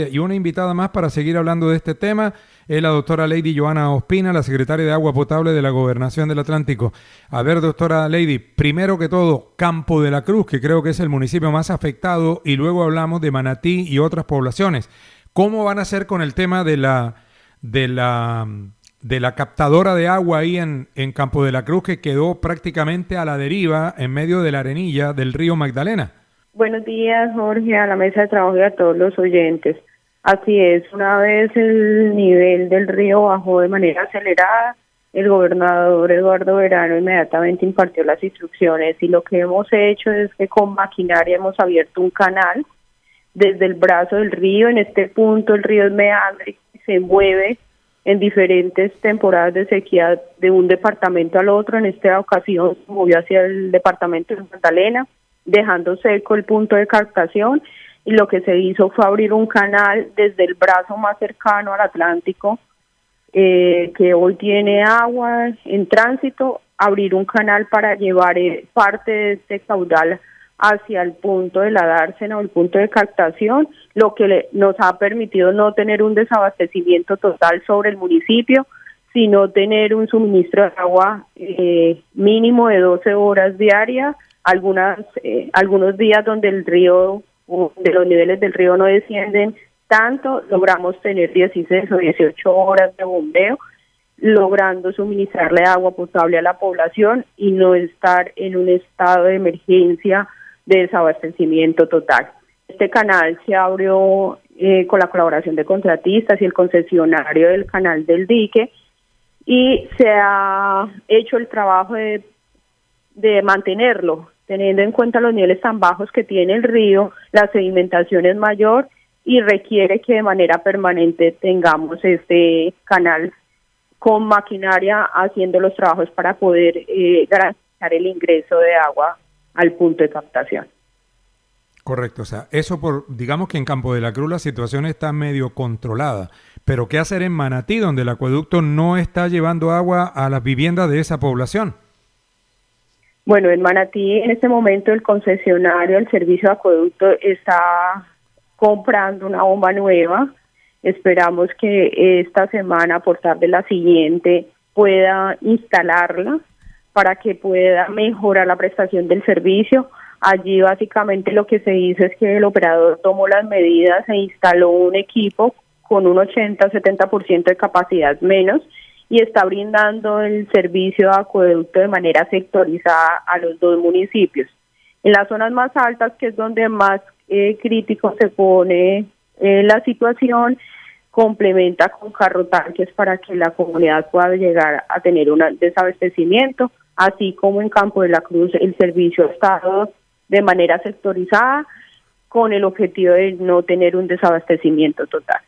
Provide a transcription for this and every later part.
Y una invitada más para seguir hablando de este tema es la doctora Lady Joana Ospina, la secretaria de Agua Potable de la Gobernación del Atlántico. A ver, doctora Lady, primero que todo, Campo de la Cruz, que creo que es el municipio más afectado, y luego hablamos de Manatí y otras poblaciones. ¿Cómo van a hacer con el tema de la captadora de agua ahí en Campo de la Cruz, que quedó prácticamente a la deriva en medio de la arenilla del río Magdalena? Buenos días, Jorge, a la mesa de trabajo y a todos los oyentes. Así es, una vez el nivel del río bajó de manera acelerada, el gobernador Eduardo Verano inmediatamente impartió las instrucciones y lo que hemos hecho es que con maquinaria hemos abierto un canal desde el brazo del río. En este punto el río es meandrico y se mueve en diferentes temporadas de sequía de un departamento al otro. En esta ocasión se movió hacia el departamento de Magdalena, dejando seco el punto de captación, y lo que se hizo fue abrir un canal desde el brazo más cercano al Atlántico, que hoy tiene agua en tránsito, abrir un canal para llevar parte de este caudal hacia el punto de la dársena o el punto de captación, lo que nos ha permitido no tener un desabastecimiento total sobre el municipio, sino tener un suministro de agua mínimo de 12 horas diarias. Algunos días donde el río, de los niveles del río no descienden tanto, logramos tener 16 o 18 horas de bombeo, logrando suministrarle agua potable a la población y no estar en un estado de emergencia de desabastecimiento total. Este canal se abrió con la colaboración de contratistas y el concesionario del canal del dique, y se ha hecho el trabajo de mantenerlo, teniendo en cuenta los niveles tan bajos que tiene el río, la sedimentación es mayor y requiere que de manera permanente tengamos este canal con maquinaria haciendo los trabajos para poder garantizar el ingreso de agua al punto de captación. Correcto, o sea, digamos que en Campo de la Cruz la situación está medio controlada, pero ¿qué hacer en Manatí, donde el acueducto no está llevando agua a las viviendas de esa población? Bueno, en Manatí en este momento el concesionario del servicio de acueducto está comprando una bomba nueva. Esperamos que esta semana, por tarde la siguiente, pueda instalarla para que pueda mejorar la prestación del servicio. Allí básicamente lo que se hizo es que el operador tomó las medidas e instaló un equipo con un 80-70% de capacidad menos, y está brindando el servicio de acueducto de manera sectorizada a los dos municipios. En las zonas más altas, que es donde más crítico se pone la situación, complementa con carro tanques para que la comunidad pueda llegar a tener un desabastecimiento, así como en Campo de la Cruz el servicio ha estado de manera sectorizada con el objetivo de no tener un desabastecimiento total.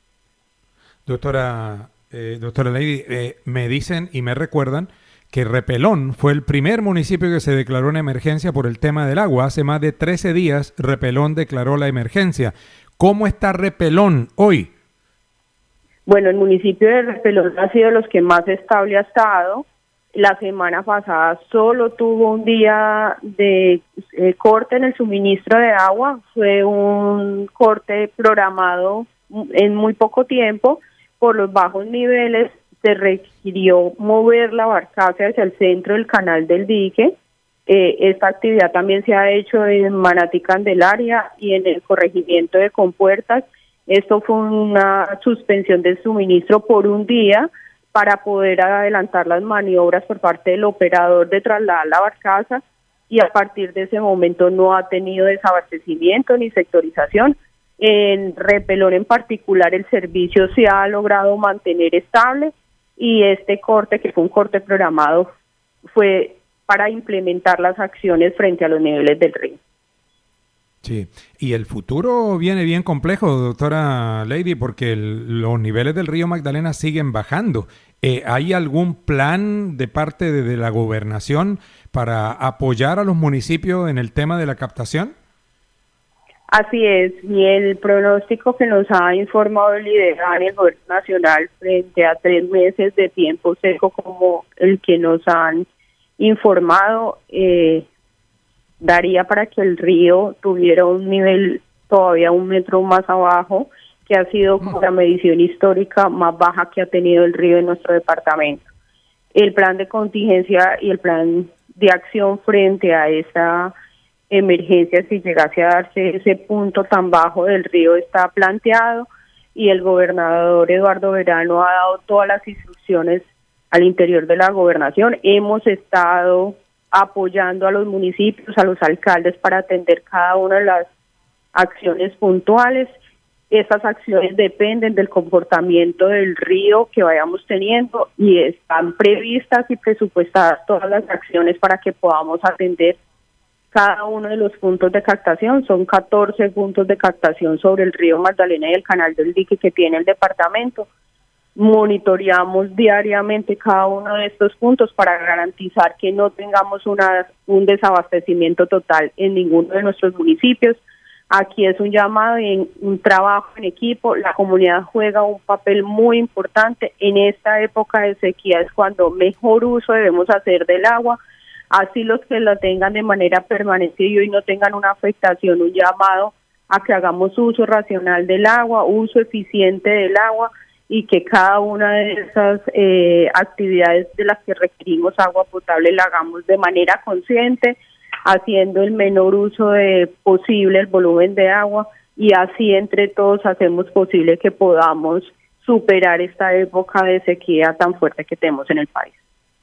Doctora Lady, me dicen y me recuerdan que Repelón fue el primer municipio que se declaró en emergencia por el tema del agua. Hace más de 13 días Repelón declaró la emergencia. ¿Cómo está Repelón hoy? Bueno, el municipio de Repelón ha sido los que más estable ha estado. La semana pasada solo tuvo un día de corte en el suministro de agua. Fue un corte programado en muy poco tiempo. Por los bajos niveles se requirió mover la barcaza hacia el centro del canal del dique. Esta actividad también se ha hecho en Manatí Candelaria y en el corregimiento de Compuertas. Esto fue una suspensión del suministro por un día para poder adelantar las maniobras por parte del operador de trasladar la barcaza, y a partir de ese momento no ha tenido desabastecimiento ni sectorización. En Repelón en particular el servicio se ha logrado mantener estable, y este corte, que fue un corte programado, fue para implementar las acciones frente a los niveles del río. Sí, y el futuro viene bien complejo, doctora Lady, porque los niveles del río Magdalena siguen bajando. ¿Hay algún plan de parte de la gobernación para apoyar a los municipios en el tema de la captación? Así es, y el pronóstico que nos ha informado el IDEGAN y el gobierno nacional frente a 3 meses de tiempo seco como el que nos han informado, daría para que el río tuviera un nivel todavía 1 metro más abajo, que ha sido como la medición histórica más baja que ha tenido el río en nuestro departamento. El plan de contingencia y el plan de acción frente a esa emergencia, si llegase a darse ese punto tan bajo del río, está planteado, y el gobernador Eduardo Verano ha dado todas las instrucciones al interior de la gobernación. Hemos estado apoyando a los municipios, a los alcaldes para atender cada una de las acciones puntuales. Esas acciones dependen del comportamiento del río que vayamos teniendo y están previstas y presupuestadas todas las acciones para que podamos atender cada uno de los puntos de captación. Son 14 puntos de captación sobre el río Magdalena y el canal del dique que tiene el departamento. Monitoreamos diariamente cada uno de estos puntos para garantizar que no tengamos un desabastecimiento total en ninguno de nuestros municipios. Aquí es un llamado y un trabajo en equipo. La comunidad juega un papel muy importante. En esta época de sequía es cuando mejor uso debemos hacer del agua. Así los que la tengan de manera permanente y hoy no tengan una afectación, un llamado a que hagamos uso racional del agua, uso eficiente del agua, y que cada una de esas actividades de las que requerimos agua potable la hagamos de manera consciente, haciendo el menor uso posible el volumen de agua, y así entre todos hacemos posible que podamos superar esta época de sequía tan fuerte que tenemos en el país.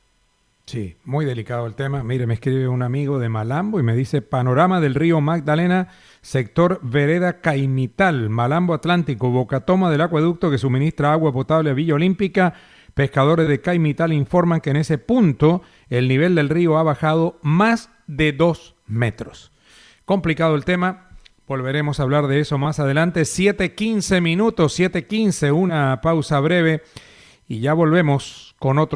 Sí, muy delicado el tema. Mire, me escribe un amigo de Malambo y me dice: panorama del río Magdalena, sector Vereda Caimital, Malambo Atlántico, Bocatoma del acueducto que suministra agua potable a Villa Olímpica. Pescadores de Caimital informan que en ese punto el nivel del río ha bajado más de 2 metros. Complicado el tema. Volveremos a hablar de eso más adelante. 7:15 minutos, 7:15, una pausa breve y ya volvemos con otro